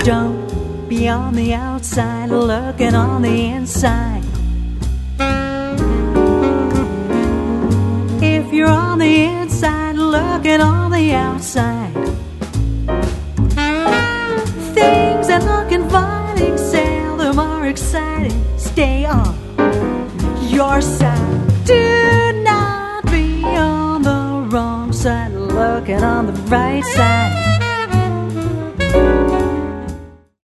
Don't be on the outside looking on the inside. If you're on the inside looking on the outside, things are looking fine, seldom are exciting. Stay on your side. Do not be on the wrong side looking on the right side.